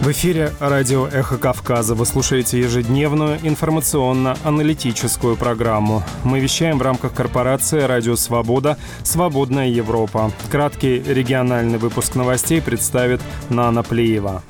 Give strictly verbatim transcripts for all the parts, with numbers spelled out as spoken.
В эфире радио «Эхо Кавказа». Вы слушаете ежедневную информационно-аналитическую программу. Мы вещаем в рамках корпорации «Радио Свобода. Свободная Европа». Краткий региональный выпуск новостей представит Нана Плиева.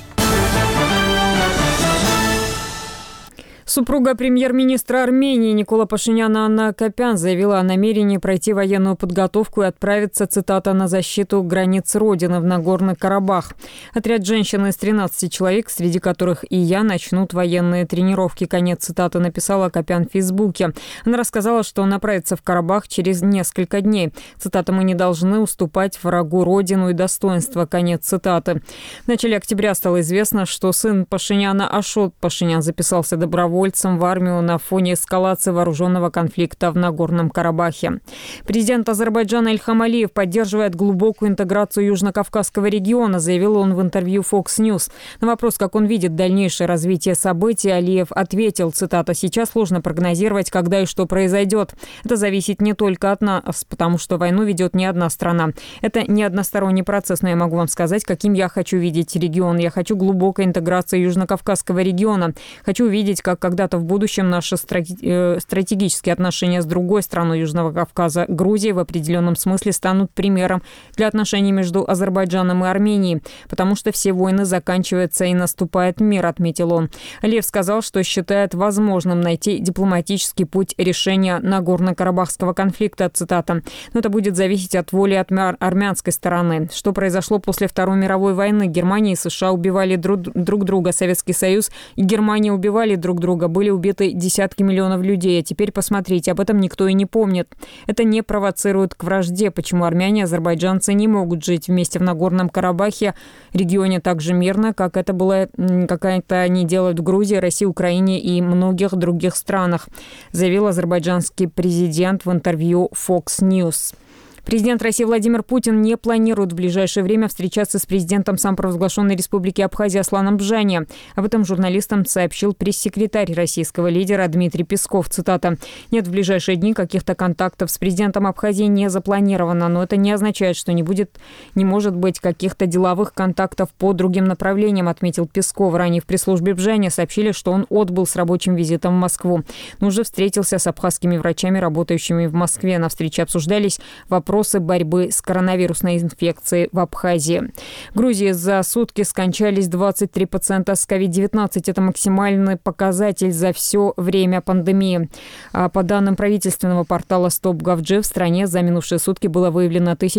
Супруга премьер-министра Армении Никола Пашиняна Анна Акопян заявила о намерении пройти военную подготовку и отправиться, цитата, «на защиту границ Родины» в Нагорный Карабах. Отряд женщин из тринадцати человек, среди которых и я, начнут военные тренировки. Конец цитаты написала Акопян в Фейсбуке. Она рассказала, что направится в Карабах через несколько дней. Цитата: «Мы не должны уступать врагу Родину и достоинство». Конец цитаты. В начале октября стало известно, что сын Пашиняна Ашот Пашинян записался добровольцем в армию на фоне эскалации вооруженного конфликта в Нагорном Карабахе. Президент Азербайджана Ильхам Алиев поддерживает глубокую интеграцию Южно-Кавказского региона, заявил он в интервью Fox News. На вопрос, как он видит дальнейшее развитие событий, Алиев ответил, цитата: «Сейчас сложно прогнозировать, когда и что произойдет. Это зависит не только от нас, потому что войну ведет не одна страна. Это не односторонний процесс, но я могу вам сказать, каким я хочу видеть регион. Я хочу глубокой интеграции Южно-Кавказского региона. Хочу увидеть, как когда-то в будущем наши стратегические отношения с другой страной Южного Кавказа, Грузией, в определенном смысле станут примером для отношений между Азербайджаном и Арменией, потому что все войны заканчиваются и наступает мир», отметил он. Алиев сказал, что считает возможным найти дипломатический путь решения Нагорно-Карабахского конфликта, цитата: «Но это будет зависеть от воли от армянской стороны. Что произошло после Второй мировой войны? Германия и США убивали друг, друг друга, Советский Союз и Германия убивали друг друга. Были убиты десятки миллионов людей. А теперь посмотрите, об этом никто и не помнит. Это не провоцирует к вражде. Почему армяне и азербайджанцы не могут жить вместе в Нагорном Карабахе, регионе так же мирно, как это было, как это они делают в Грузии, России, Украине и многих других странах», заявил азербайджанский президент в интервью Fox News. Президент России Владимир Путин не планирует в ближайшее время встречаться с президентом самопровозглашенной республики Абхазия Асланом Бжани. Об этом журналистам сообщил пресс-секретарь российского лидера Дмитрий Песков. Цитата: «Нет, в ближайшие дни каких-то контактов с президентом Абхазии не запланировано, но это не означает, что не будет, не может быть каких-то деловых контактов по другим направлениям», отметил Песков. Ранее в пресс-службе Бжани сообщили, что он отбыл с рабочим визитом в Москву, но уже встретился с абхазскими врачами, работающими в Москве. На встрече обсуждались вопросы борьбы с коронавирусной инфекцией в Абхазии. В Грузии за сутки скончались двадцать три пациента с ковид девятнадцать. Это максимальный показатель за все время пандемии. По данным правительственного портала стоп точка гов точка джи, в стране за минувшие сутки было выявлено тысяча